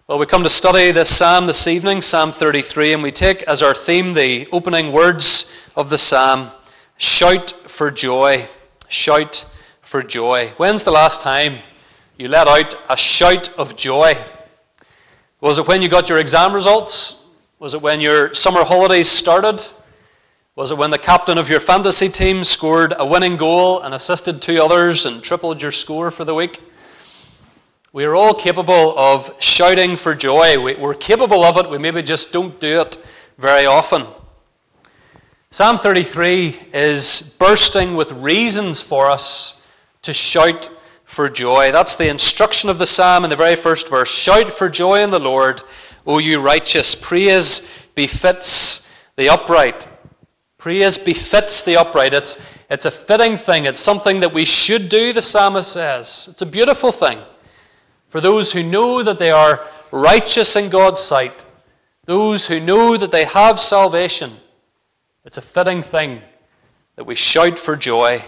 Well, we come to study this psalm this evening, Psalm 33, and we take as our theme the opening words of the psalm, shout for joy, shout for joy. When's the last time you let out a shout of joy? Was it when you got your exam results? Was it when your summer holidays started? Was it when the captain of your fantasy team scored a winning goal and assisted two others and tripled your score for the week? We are all capable of shouting for joy. We're capable of it, we maybe just don't do it very often. Psalm 33 is bursting with reasons for us to shout for joy. That's the instruction of the psalm in the very first verse. Shout for joy in the Lord, O you righteous. Praise befits the upright. Praise befits the upright. It's a fitting thing. It's something that we should do, the psalmist says. It's a beautiful thing. For those who know that they are righteous in God's sight, those who know that they have salvation, it's a fitting thing that we shout for joy.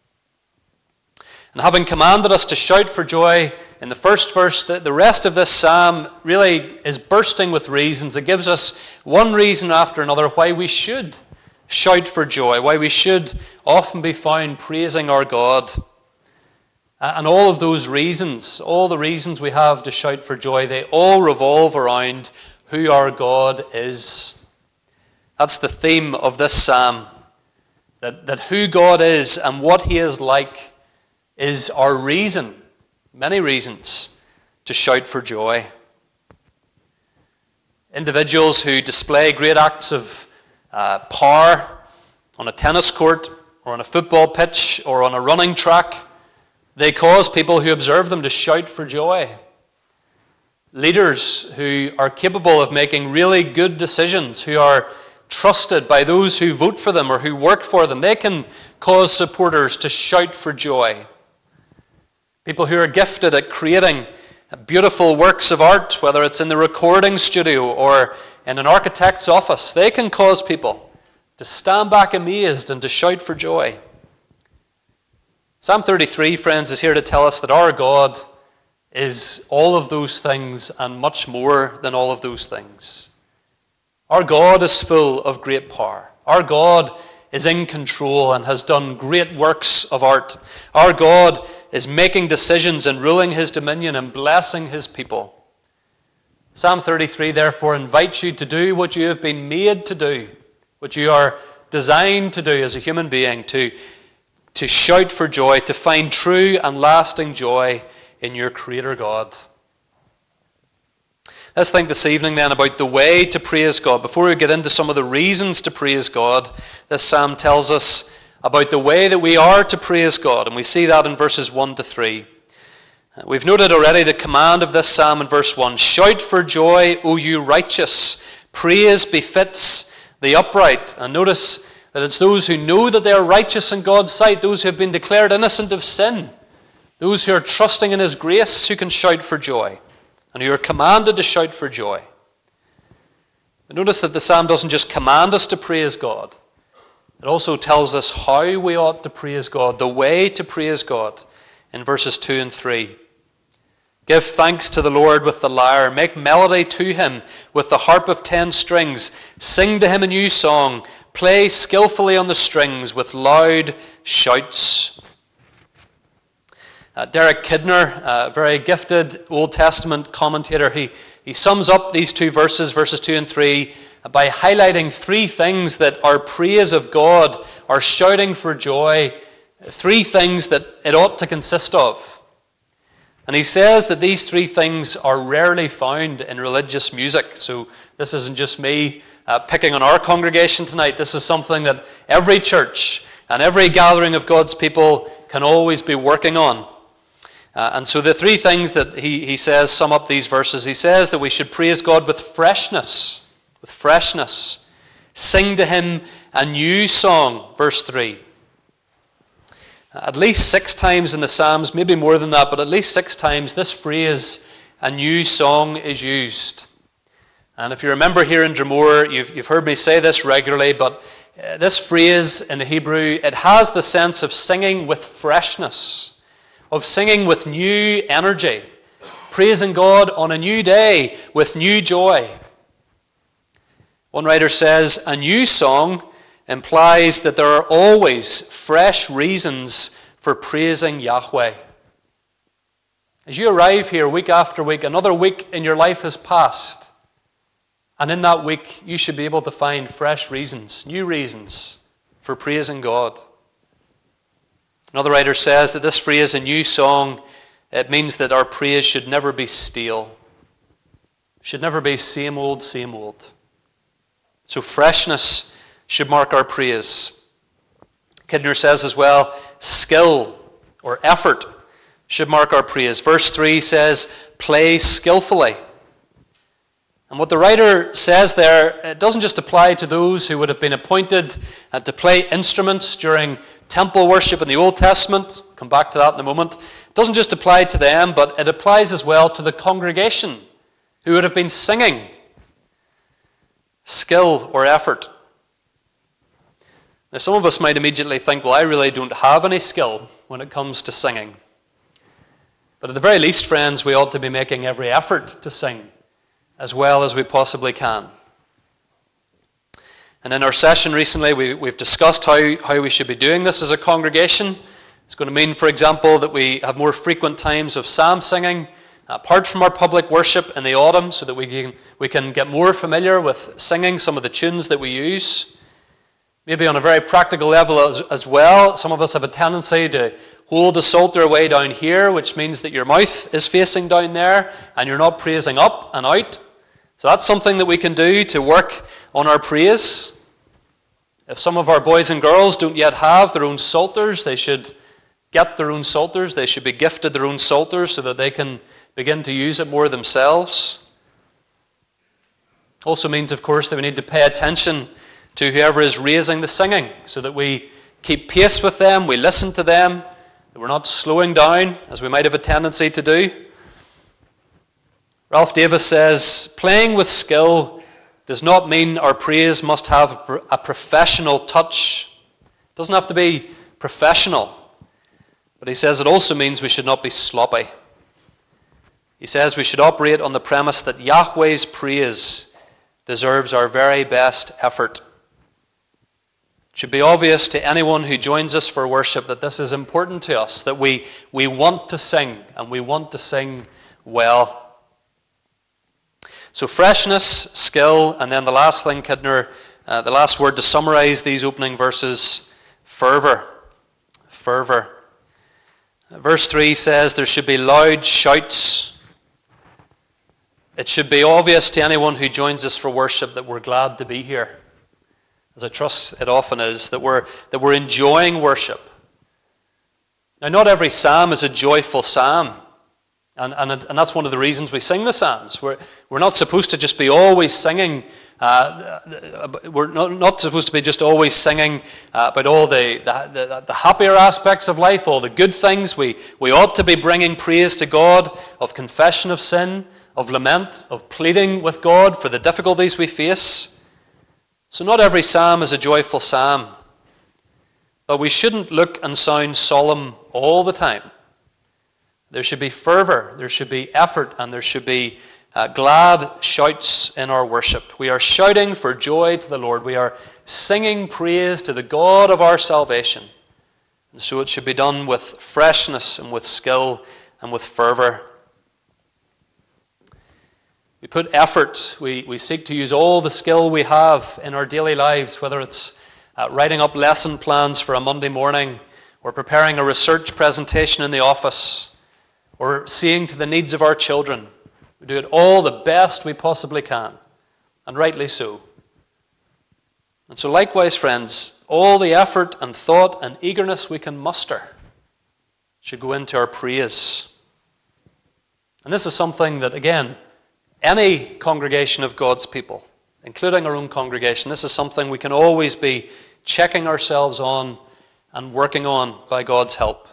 And having commanded us to shout for joy in the first verse, the rest of this psalm really is bursting with reasons. It gives us one reason after another why we should shout for joy, why we should often be found praising our God. And all of those reasons, all the reasons we have to shout for joy, they all revolve around who our God is. That's the theme of this psalm, that who God is and what He is like is our reason, many reasons, to shout for joy. Individuals who display great acts of power on a tennis court or on a football pitch or on a running track, they cause people who observe them to shout for joy. Leaders who are capable of making really good decisions, who are trusted by those who vote for them or who work for them, they can cause supporters to shout for joy. People who are gifted at creating beautiful works of art, whether it's in the recording studio or in an architect's office, they can cause people to stand back amazed and to shout for joy. Psalm 33, friends, is here to tell us that our God is all of those things and much more than all of those things. Our God is full of great power. Our God is in control and has done great works of art. Our God is making decisions and ruling His dominion and blessing His people. Psalm 33, therefore, invites you to do what you have been made to do, what you are designed to do as a human being, to shout for joy, to find true and lasting joy in your Creator God. Let's think this evening then about the way to praise God. Before we get into some of the reasons to praise God, this psalm tells us about the way that we are to praise God, and we see that in verses 1 to 3. We've noted already the command of this psalm in verse 1. Shout for joy, O you righteous. Praise befits the upright. And notice that it's those who know that they are righteous in God's sight, those who have been declared innocent of sin, those who are trusting in His grace, who can shout for joy, and who are commanded to shout for joy. But notice that the psalm doesn't just command us to praise God, it also tells us how we ought to praise God, the way to praise God, in verses 2 and 3. Give thanks to the Lord with the lyre. Make melody to Him with the harp of 10 strings. Sing to Him a new song. Play skillfully on the strings with loud shouts. Derek Kidner, a very gifted Old Testament commentator, he sums up these two verses, verses 2 and 3, by highlighting three things that our praise of God, our shouting for joy, three things that it ought to consist of. And he says that these three things are rarely found in religious music. So this isn't just me picking on our congregation tonight. This is something that every church and every gathering of God's people can always be working on. And so the three things that he says sum up these verses. He says that we should praise God with freshness. With freshness. Sing to Him a new song, verse 3. At least 6 times in the Psalms, maybe more than that, but at least 6 times this phrase, a new song, is used. And if you remember here in Dromore, you've heard me say this regularly, but this phrase in the Hebrew, it has the sense of singing with freshness, of singing with new energy, praising God on a new day with new joy. One writer says, a new song implies that there are always fresh reasons for praising Yahweh. As you arrive here week after week, another week in your life has passed. And in that week, you should be able to find fresh reasons, new reasons for praising God. Another writer says that this phrase, a new song, it means that our praise should never be stale. Should never be same old, same old. So freshness should mark our praise. Kidner says as well, skill or effort should mark our praise. Verse 3 says, play skillfully. And what the writer says there, it doesn't just apply to those who would have been appointed to play instruments during temple worship in the Old Testament. Come back to that in a moment. It doesn't just apply to them, but it applies as well to the congregation who would have been singing. Skill or effort. Now, some of us might immediately think, well, I really don't have any skill when it comes to singing. But at the very least, friends, we ought to be making every effort to sing as well as we possibly can. And in our session recently, we've discussed how we should be doing this as a congregation. It's going to mean, for example, that we have more frequent times of psalm singing, apart from our public worship in the autumn, so that we can get more familiar with singing some of the tunes that we use. Maybe on a very practical level as well, some of us have a tendency to hold the psalter way down here, which means that your mouth is facing down there and you're not praising up and out. So that's something that we can do to work on our praise. If some of our boys and girls don't yet have their own psalters, they should get their own psalters. They should be gifted their own psalters so that they can begin to use it more themselves. Also means, of course, that we need to pay attention to whoever is raising the singing so that we keep pace with them, we listen to them, that we're not slowing down as we might have a tendency to do. Ralph Davis says, playing with skill does not mean our praise must have a professional touch. It doesn't have to be professional. But he says it also means we should not be sloppy. He says we should operate on the premise that Yahweh's praise deserves our very best effort. It should be obvious to anyone who joins us for worship that this is important to us, that we want to sing, and we want to sing well. So freshness, skill, and then the last thing, Kidner, the last word to summarize these opening verses, fervor. Fervor. Verse 3 says there should be loud shouts. It should be obvious to anyone who joins us for worship that we're glad to be here, as I trust it often is, that we're enjoying worship. Now, not every psalm is a joyful psalm, and that's one of the reasons we sing the psalms. We're not supposed to just be always singing. We're not supposed to be just always singing about all the happier aspects of life, all the good things. We ought to be bringing praise to God of confession of sin, of lament, of pleading with God for the difficulties we face. So not every psalm is a joyful psalm. But we shouldn't look and sound solemn all the time. There should be fervor, there should be effort, and there should be glad shouts in our worship. We are shouting for joy to the Lord. We are singing praise to the God of our salvation. And so it should be done with freshness and with skill and with fervor. We put effort, we seek to use all the skill we have in our daily lives, whether it's writing up lesson plans for a Monday morning, or preparing a research presentation in the office, or seeing to the needs of our children. We do it all the best we possibly can, and rightly so. And so likewise, friends, all the effort and thought and eagerness we can muster should go into our praise. And this is something that, again, any congregation of God's people, including our own congregation, this is something we can always be checking ourselves on and working on by God's help.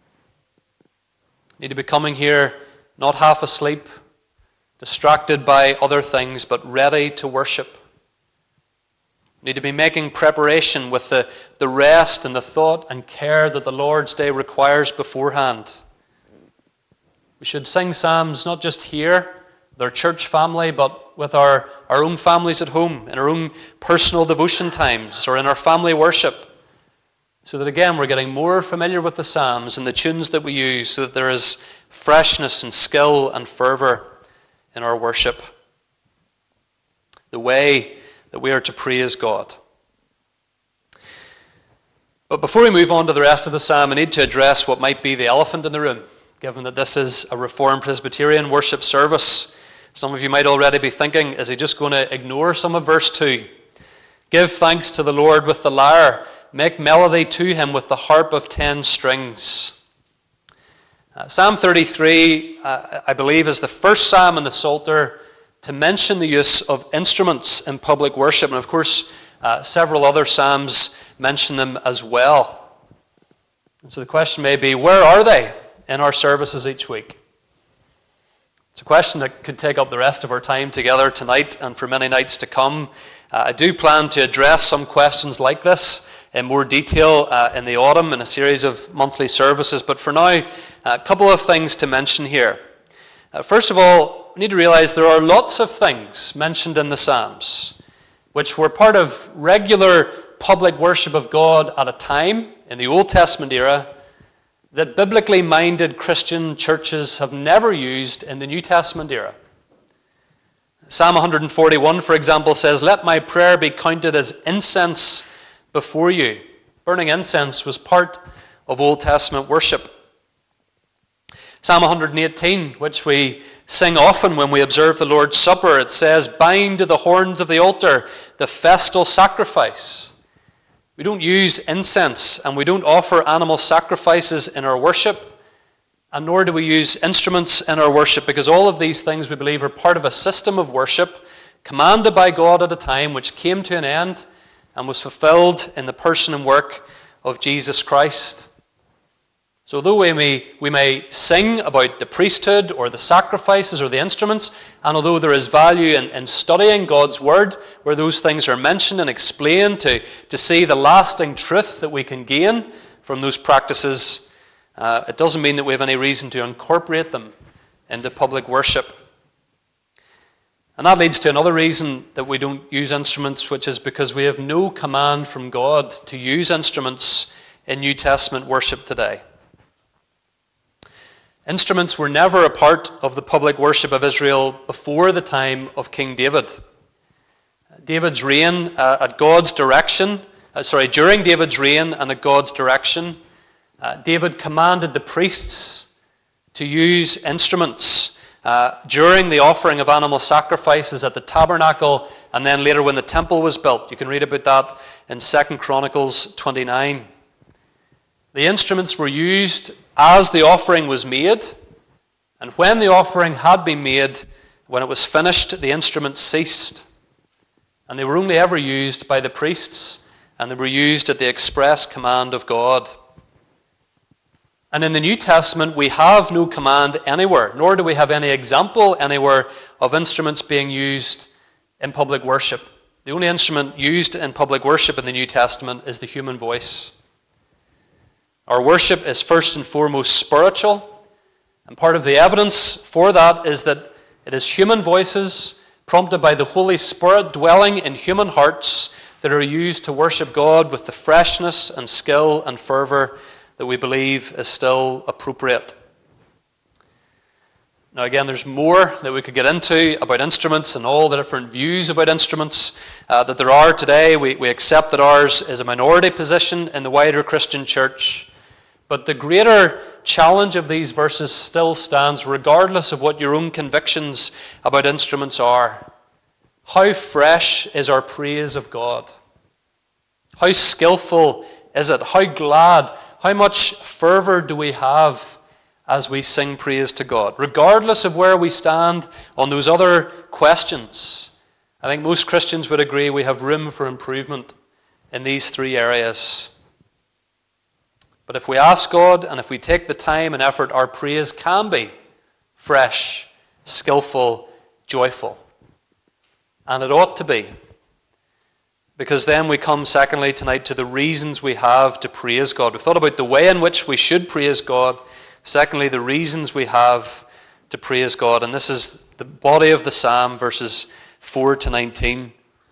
We need to be coming here not half asleep, distracted by other things, but ready to worship. We need to be making preparation with the rest and the thought and care that the Lord's Day requires beforehand. We should sing psalms not just here, with our church family, but with our own families at home, in our own personal devotion times, or in our family worship, so that again we're getting more familiar with the psalms and the tunes that we use, so that there is freshness and skill and fervour in our worship. The way that we are to praise God. But before we move on to the rest of the psalm, I need to address what might be the elephant in the room, given that this is a Reformed Presbyterian worship service. Some of you might already be thinking, is he just going to ignore some of verse 2? Give thanks to the Lord with the lyre, make melody to him with the harp of 10 strings. Psalm 33, I believe, is the first psalm in the Psalter to mention the use of instruments in public worship. And of course, several other psalms mention them as well. And so the question may be, where are they in our services each week? It's a question that could take up the rest of our time together tonight and for many nights to come. I do plan to address some questions like this in more detail in the autumn in a series of monthly services. But for now, a couple of things to mention here. First of all, we need to realize there are lots of things mentioned in the Psalms which were part of regular public worship of God at a time in the Old Testament era that biblically minded Christian churches have never used in the New Testament era. Psalm 141, for example, says, "Let my prayer be counted as incense before you." Burning incense was part of Old Testament worship. Psalm 118, which we sing often when we observe the Lord's Supper, it says, "Bind to the horns of the altar the festal sacrifice." We don't use incense and we don't offer animal sacrifices in our worship, and nor do we use instruments in our worship, because all of these things we believe are part of a system of worship commanded by God at a time which came to an end and was fulfilled in the person and work of Jesus Christ. So although we may sing about the priesthood or the sacrifices or the instruments, and although there is value in studying God's word where those things are mentioned and explained to see the lasting truth that we can gain from those practices, it doesn't mean that we have any reason to incorporate them into public worship. And that leads to another reason that we don't use instruments, which is because we have no command from God to use instruments in New Testament worship today. Instruments were never a part of the public worship of Israel before the time of King David. David's reign during David's reign and at God's direction, David commanded the priests to use instruments during the offering of animal sacrifices at the tabernacle, and then later when the temple was built. You can read about that in 2 Chronicles 29. The instruments were used as the offering was made, and when the offering had been made, when it was finished, the instruments ceased. And they were only ever used by the priests, and they were used at the express command of God. And in the New Testament, we have no command anywhere, nor do we have any example anywhere of instruments being used in public worship. The only instrument used in public worship in the New Testament is the human voice. Our worship is first and foremost spiritual, and part of the evidence for that is that it is human voices prompted by the Holy Spirit dwelling in human hearts that are used to worship God with the freshness and skill and fervour that we believe is still appropriate. Now again, there's more that we could get into about instruments and all the different views about instruments that there are today. We accept that ours is a minority position in the wider Christian church. But the greater challenge of these verses still stands regardless of what your own convictions about instruments are. How fresh is our praise of God? How skillful is it? How glad, how much fervour do we have as we sing praise to God? Regardless of where we stand on those other questions, I think most Christians would agree we have room for improvement in these three areas. But if we ask God and if we take the time and effort, our praise can be fresh, skillful, joyful. And it ought to be. Because then we come, secondly, tonight to the reasons we have to praise God. We've thought about the way in which we should praise God. Secondly, the reasons we have to praise God. And this is the body of the psalm, verses 4 to 19.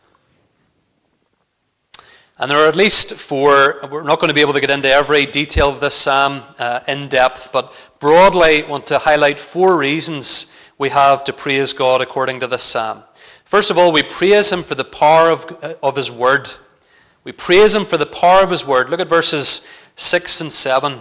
And there are at least four. We're not going to be able to get into every detail of this psalm in depth, but broadly want to highlight four reasons we have to praise God according to this psalm. First of all, we praise him for the power of his word. We praise him for the power of his word. Look at verses 6 and 7.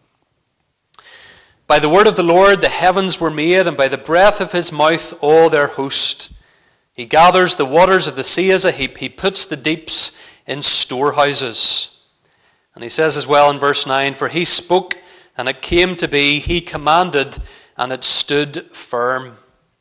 By the word of the Lord the heavens were made, and by the breath of his mouth all their host. He gathers the waters of the sea as a heap. He puts the deeps in storehouses. And he says as well in verse 9, for he spoke and it came to be. He commanded and it stood firm.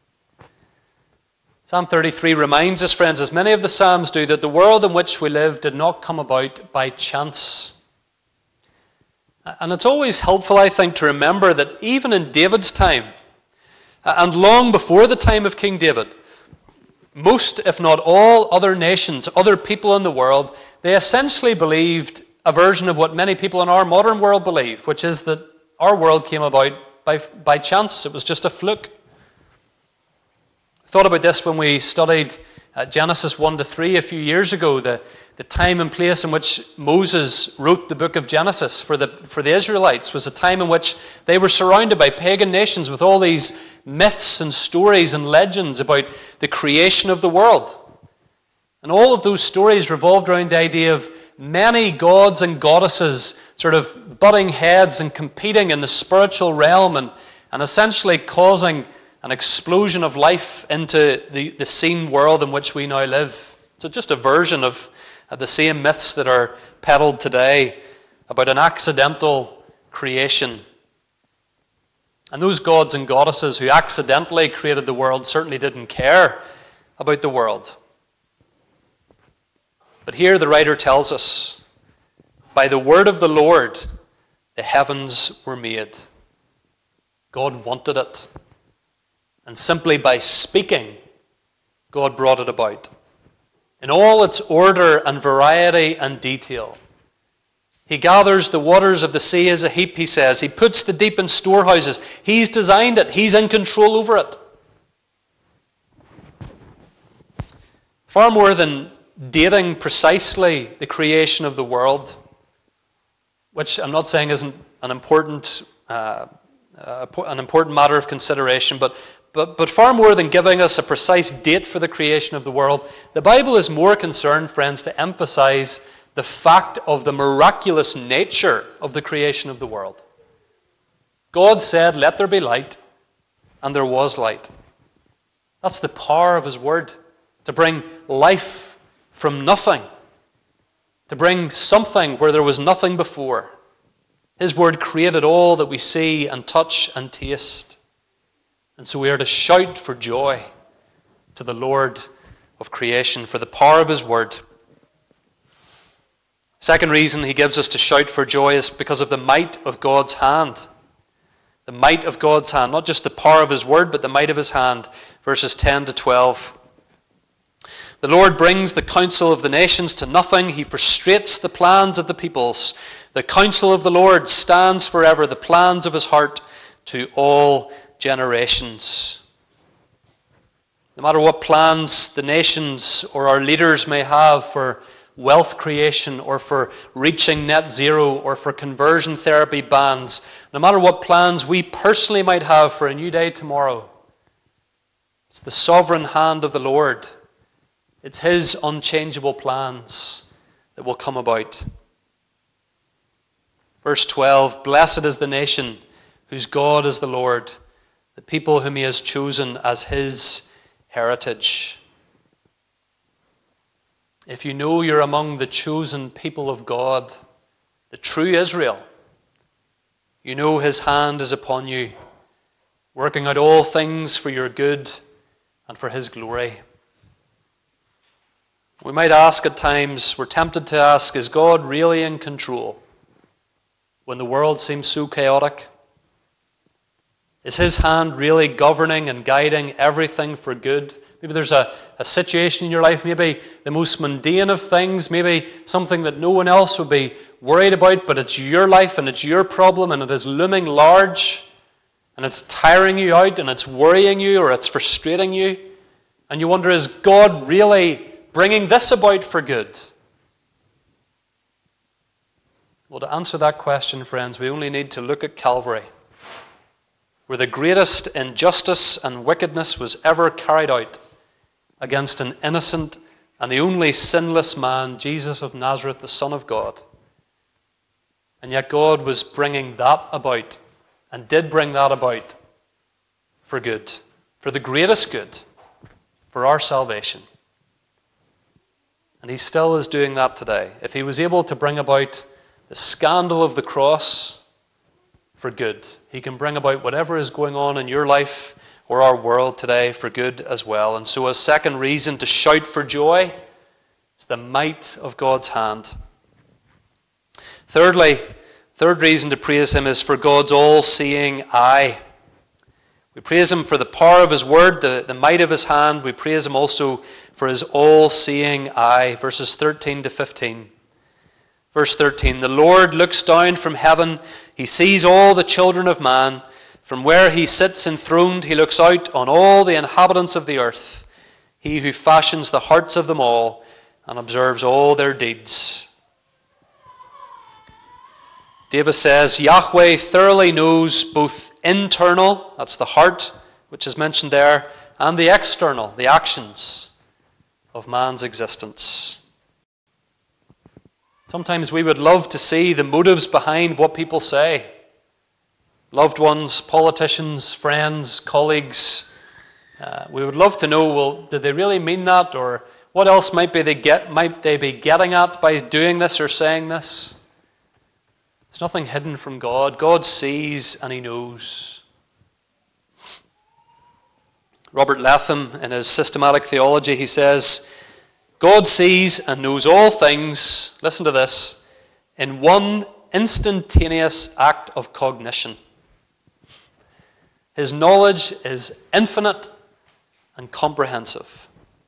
Psalm 33 reminds us, friends, as many of the Psalms do, that the world in which we live did not come about by chance. And it's always helpful, I think, to remember that even in David's time, and long before the time of King David, most, if not all, other nations, other people in the world, they essentially believed a version of what many people in our modern world believe, which is that our world came about by chance. It was just a fluke. I thought about this when we studied Genesis 1 to 3 a few years ago, the time and place in which Moses wrote the book of Genesis for the Israelites was a time in which they were surrounded by pagan nations with all these myths and stories and legends about the creation of the world. And all of those stories revolved around the idea of many gods and goddesses sort of butting heads and competing in the spiritual realm and essentially causing an explosion of life into the seen world in which we now live. So just a version of the same myths that are peddled today about an accidental creation. And those gods and goddesses who accidentally created the world certainly didn't care about the world. But here the writer tells us, by the word of the Lord, the heavens were made. God wanted it. And simply by speaking, God brought it about. In all its order and variety and detail. He gathers the waters of the sea as a heap, he says. He puts the deep in storehouses. He's designed it. He's in control over it. Far more than dating precisely the creation of the world, which I'm not saying isn't an important matter of consideration, but far more than giving us a precise date for the creation of the world, the Bible is more concerned, friends, to emphasize the fact of the miraculous nature of the creation of the world. God said, let there be light, and there was light. That's the power of his word, to bring life from nothing, to bring something where there was nothing before. His word created all that we see and touch and taste. And so we are to shout for joy to the Lord of creation for the power of his word. Second reason he gives us to shout for joy is because of the might of God's hand. The might of God's hand, not just the power of his word, but the might of his hand. Verses 10 to 12. The Lord brings the counsel of the nations to nothing. He frustrates the plans of the peoples. The counsel of the Lord stands forever, the plans of his heart to all generations. No matter what plans the nations or our leaders may have for wealth creation or for reaching net zero or for conversion therapy bans, no matter what plans we personally might have for a new day tomorrow, it's the sovereign hand of the Lord. It's his unchangeable plans that will come about. Verse 12, blessed is the nation whose God is the Lord, the people whom he has chosen as his heritage. If you know you're among the chosen people of God, the true Israel, you know his hand is upon you, working out all things for your good and for his glory. We might ask at times, we're tempted to ask, is God really in control when the world seems so chaotic? Is his hand really governing and guiding everything for good? Maybe there's a situation in your life, maybe the most mundane of things, maybe something that no one else would be worried about, but it's your life and it's your problem and it is looming large. and it's tiring you out, and it's worrying you, or it's frustrating you, and you wonder, is God really bringing this about for good? Well, to answer that question, friends, we only need to look at Calvary, where the greatest injustice and wickedness was ever carried out against an innocent and the only sinless man, Jesus of Nazareth, the Son of God. And yet God was bringing that about, and did bring that about for good, for the greatest good, for our salvation. And he still is doing that today. If he was able to bring about the scandal of the cross for good, he can bring about whatever is going on in your life or our world today for good as well. And so a second reason to shout for joy is the might of God's hand. Thirdly, third reason to praise him is for God's all-seeing eye. We praise him for the power of his word, the might of his hand. We praise him also for his all-seeing eye. Verses 13 to 15. Verse 13, the Lord looks down from heaven. He sees all the children of man. From where he sits enthroned, he looks out on all the inhabitants of the earth. He who fashions the hearts of them all and observes all their deeds. David says, Yahweh thoroughly knows both internal, that's the heart, which is mentioned there, and the external, the actions of man's existence. Sometimes we would love to see the motives behind what people say. Loved ones, politicians, friends, colleagues. We would love to know, well, did they really mean that? Or what else might they be getting at by doing this or saying this? There's nothing hidden from God. God sees and he knows. Robert Latham, in his systematic theology, he says, God sees and knows all things, listen to this, in one instantaneous act of cognition. His knowledge is infinite and comprehensive.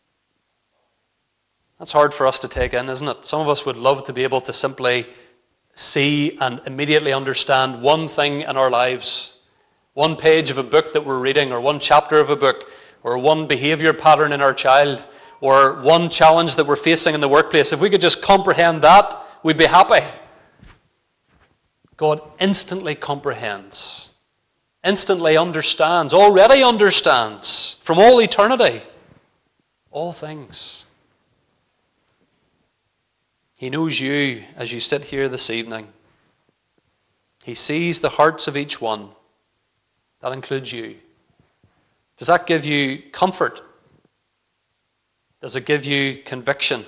That's hard for us to take in, isn't it? Some of us would love to be able to simply see and immediately understand one thing in our lives, one page of a book that we're reading, or one chapter of a book, or one behavior pattern in our child, or one challenge that we're facing in the workplace. If we could just comprehend that, we'd be happy. God instantly comprehends, instantly understands, already understands from all eternity, all things. He knows you as you sit here this evening. He sees the hearts of each one. That includes you. Does that give you comfort? Does it give you conviction?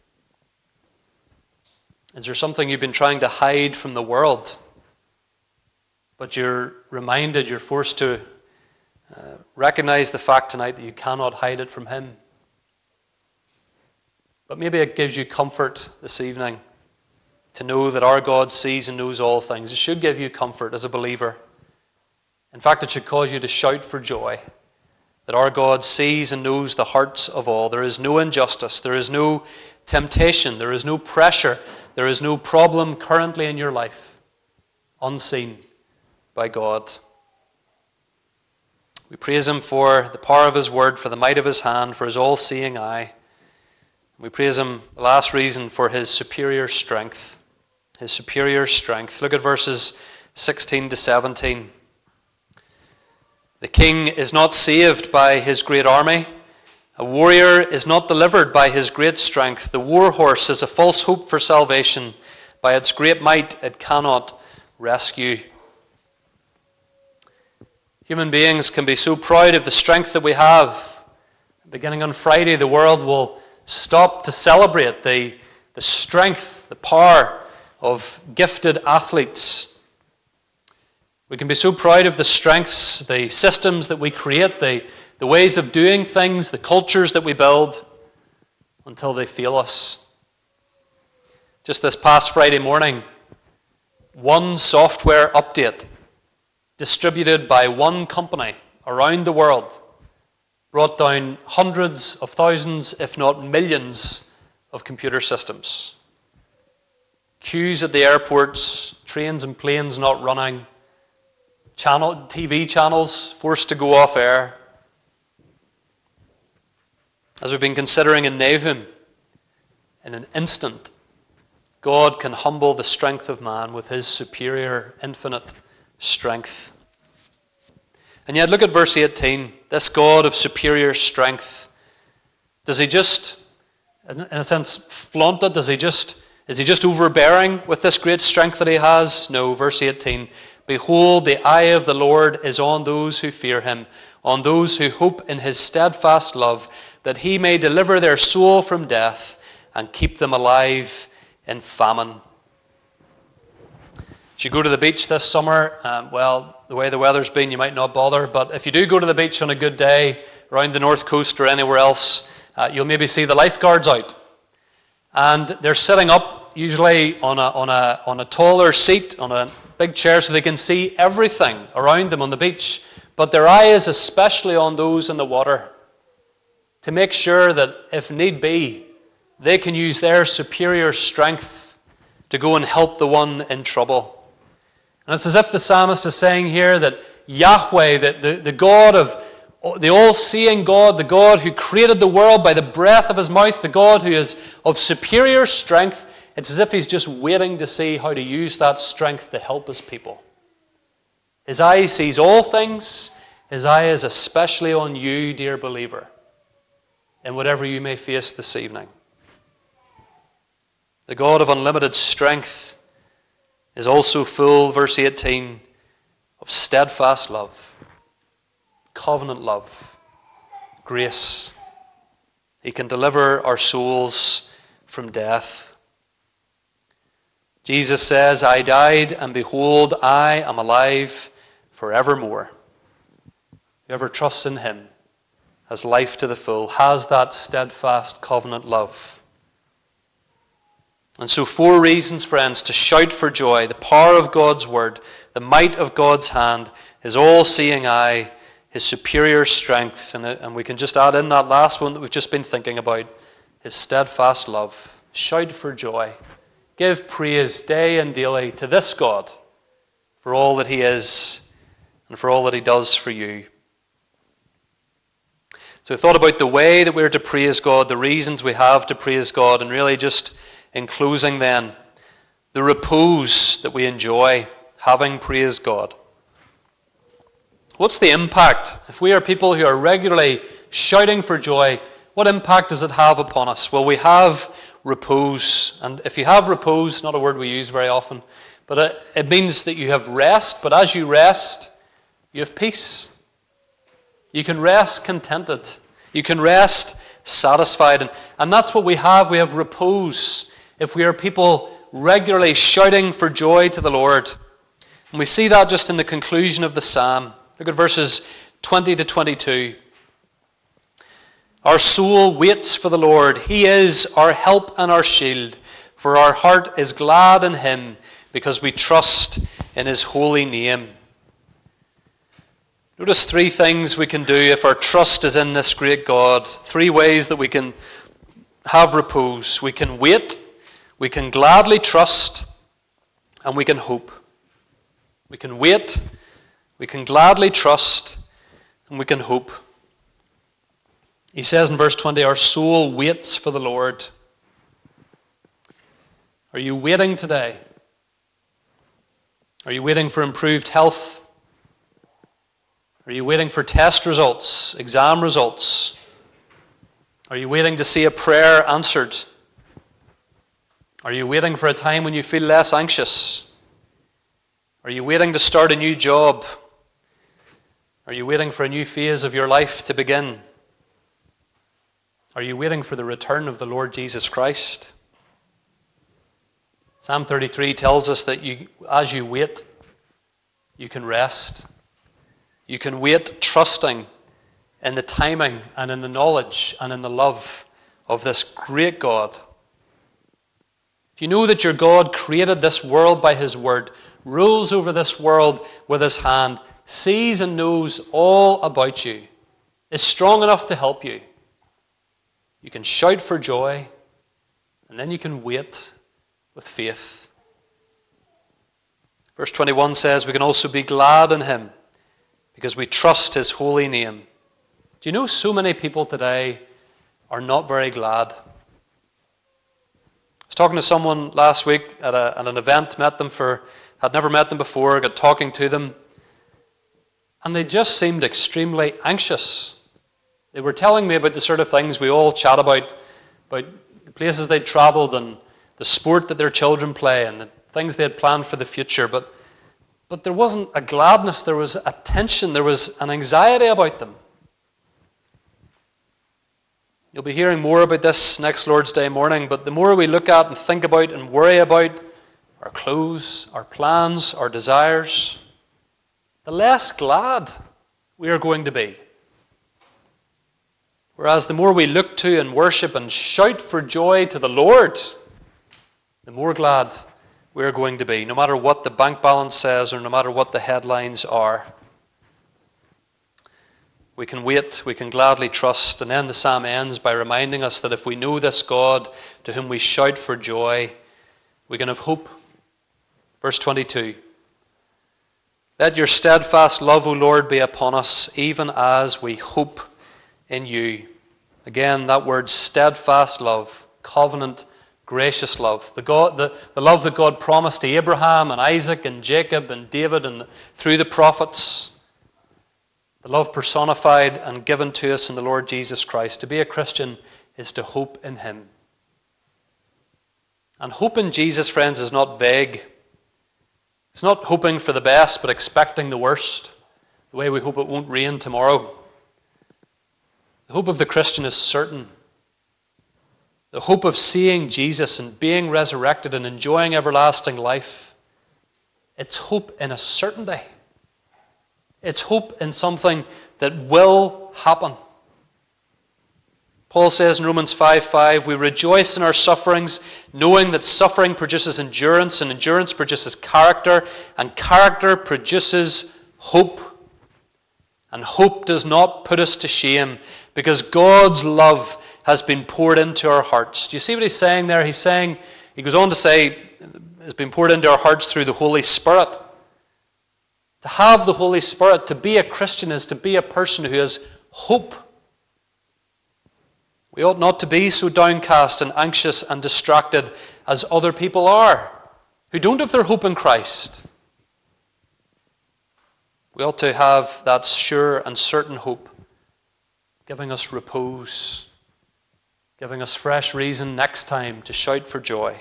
Is there something you've been trying to hide from the world, but you're reminded, you're forced to recognize the fact tonight that you cannot hide it from him? But maybe it gives you comfort this evening to know that our God sees and knows all things. It should give you comfort as a believer. In fact, it should cause you to shout for joy that our God sees and knows the hearts of all. There is no injustice. There is no temptation. There is no pressure. There is no problem currently in your life unseen by God. We praise him for the power of his word, for the might of his hand, for his all-seeing eye. We praise him, the last reason, for his superior strength. His superior strength. Look at verses 16 to 17. The king is not saved by his great army. A warrior is not delivered by his great strength. The war horse is a false hope for salvation. By its great might it cannot rescue. Human beings can be so proud of the strength that we have. Beginning on Friday, the world will stop to celebrate the strength, the power of gifted athletes. We can be so proud of the strengths, the systems that we create, the ways of doing things, the cultures that we build, until they fail us. Just this past Friday morning, one software update distributed by one company around the world brought down hundreds of thousands, if not millions, of computer systems. Queues at the airports, trains and planes not running, TV channels forced to go off air. As we've been considering in Nahum, in an instant, God can humble the strength of man with his superior, infinite strength. And yet look at verse 18. This God of superior strength, does he just, in a sense, flaunt it? Is he just overbearing with this great strength that he has? No, verse 18. Behold, the eye of the Lord is on those who fear him, on those who hope in his steadfast love, that he may deliver their soul from death and keep them alive in famine. As you go to the beach this summer, well, the way the weather's been, you might not bother, but if you do go to the beach on a good day, around the north coast or anywhere else, you'll maybe see the lifeguards out. And they're sitting up, usually on a taller seat, on a big chair, so they can see everything around them on the beach. But their eye is especially on those in the water, to make sure that, if need be, they can use their superior strength to go and help the one in trouble. And it's as if the psalmist is saying here that Yahweh, the God of, the all-seeing God, the God who created the world by the breath of his mouth, the God who is of superior strength, it's as if he's just waiting to see how to use that strength to help his people. His eye sees all things. His eye is especially on you, dear believer, in whatever you may face this evening. The God of unlimited strength is also full, verse 18, of steadfast love, covenant love, grace. He can deliver our souls from death. Jesus says, I died, and behold, I am alive forevermore. Whoever trusts in him has life to the full, has that steadfast covenant love. And so 4 reasons, friends, to shout for joy: the power of God's word, the might of God's hand, his all-seeing eye, his superior strength, and we can just add in that last one that we've just been thinking about, his steadfast love. Shout for joy. Give praise day and daily to this God for all that he is and for all that he does for you. So we've thought about the way that we're to praise God, the reasons we have to praise God, and really just in closing then, the repose that we enjoy having praised God. What's the impact? If we are people who are regularly shouting for joy, what impact does it have upon us? Well, we have repose. And if you have repose, not a word we use very often, but it means that you have rest. But as you rest, you have peace. You can rest contented. You can rest satisfied. And that's what we have. We have repose if we are people regularly shouting for joy to the Lord. And we see that just in the conclusion of the psalm. Look at verses 20 to 22. Our soul waits for the Lord. He is our help and our shield. For our heart is glad in him, because we trust in his holy name. Notice 3 things we can do if our trust is in this great God. 3 ways that we can have repose. We can wait, we can gladly trust, and we can hope. We can wait, we can gladly trust, and we can hope. He says in verse 20, our soul waits for the Lord. Are you waiting today? Are you waiting for improved health? Are you waiting for test results, exam results? Are you waiting to see a prayer answered? Are you waiting for a time when you feel less anxious? Are you waiting to start a new job? Are you waiting for a new phase of your life to begin? Are you waiting for the return of the Lord Jesus Christ? Psalm 33 tells us that as you wait, you can rest. You can wait trusting in the timing and in the knowledge and in the love of this great God. If you know that your God created this world by his word, rules over this world with his hand, sees and knows all about you, is strong enough to help you, you can shout for joy, and then you can wait with faith. Verse 21 says, we can also be glad in him because we trust his holy name. Do you know so many people today are not very glad? I was talking to someone last week at an event, had never met them before, got talking to them, and they just seemed extremely anxious. They were telling me about the sort of things we all chat about the places they'd travelled and the sport that their children play and the things they had planned for the future. But there wasn't a gladness, there was a tension, there was an anxiety about them. You'll be hearing more about this next Lord's Day morning, but the more we look at and think about and worry about our clothes, our plans, our desires, the less glad we are going to be. Whereas the more we look to and worship and shout for joy to the Lord, the more glad we are going to be, no matter what the bank balance says or no matter what the headlines are. We can wait, we can gladly trust, and then the psalm ends by reminding us that if we know this God to whom we shout for joy, we can have hope. Verse 22, let your steadfast love, O Lord, be upon us, even as we hope in you. Again, that word steadfast love, covenant, gracious love. The love that God promised to Abraham and Isaac and Jacob and David and through the prophets. The love personified and given to us in the Lord Jesus Christ. To be a Christian is to hope in him. And hope in Jesus, friends, is not vague. It's not hoping for the best but expecting the worst, the way we hope it won't rain tomorrow. The hope of the Christian is certain. The hope of seeing Jesus and being resurrected and enjoying everlasting life. It's hope in a certainty. It's hope in something that will happen. Paul says in Romans 5:5, we rejoice in our sufferings, knowing that suffering produces endurance, and endurance produces character, and character produces hope. And hope does not put us to shame, because God's love has been poured into our hearts. Do you see what he's saying there? He goes on to say, has been poured into our hearts through the Holy Spirit. To have the Holy Spirit, to be a Christian, is to be a person who has hope. We ought not to be so downcast and anxious and distracted as other people are, who don't have their hope in Christ. We ought to have that sure and certain hope, giving us repose, giving us fresh reason next time to shout for joy.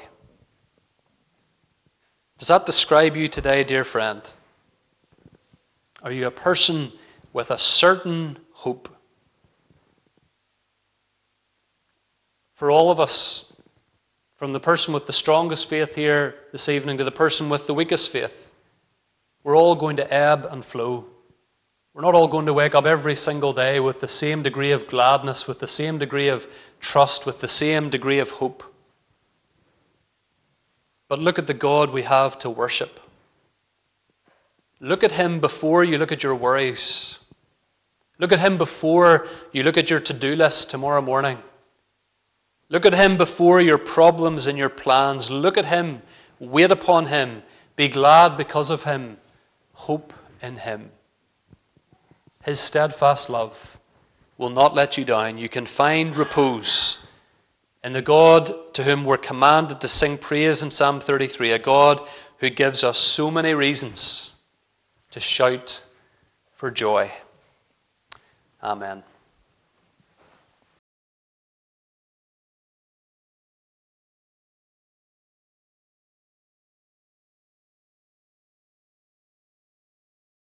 Does that describe you today, dear friend? Are you a person with a certain hope? For all of us, from the person with the strongest faith here this evening to the person with the weakest faith, we're all going to ebb and flow. We're not all going to wake up every single day with the same degree of gladness, with the same degree of trust, with the same degree of hope. But look at the God we have to worship. Look at him before you look at your worries. Look at him before you look at your to-do list tomorrow morning. Look at him before your problems and your plans. Look at him. Wait upon him. Be glad because of him. Hope in him. His steadfast love will not let you down. You can find repose in the God to whom we're commanded to sing praise in Psalm 33, a God who gives us so many reasons to shout for joy. Amen.